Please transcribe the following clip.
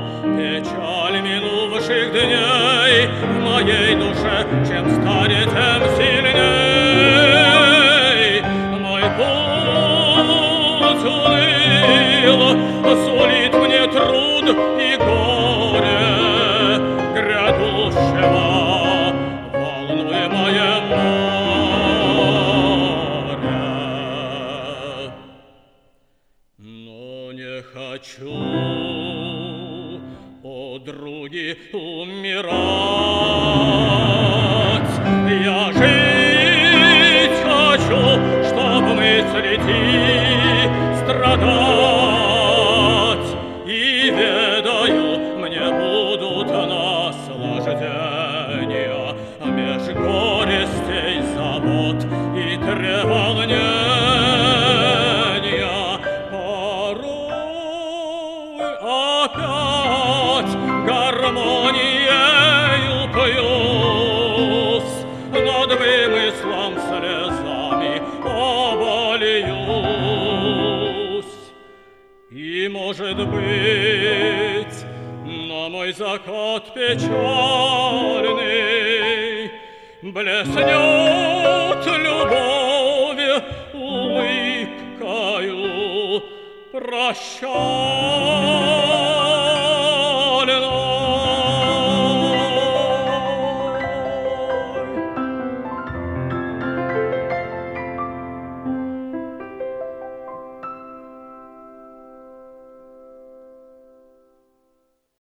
Печаль минувших дней в моей душе, чем старее, тем сильней. Мой путь уныл, сулит мне труд и горе грядущего, волнуемое море. Но не хочу, о други, умирать. Я жить хочу, чтоб мыслить и страдать. И ведаю, мне будут наслаждения меж горестей, забот и треволнения. Порой опять гармонией упьюсь, над вымыслом слезами обольюсь. И, может быть, на мой закат печальный блеснет любовь улыбкою. Прощай.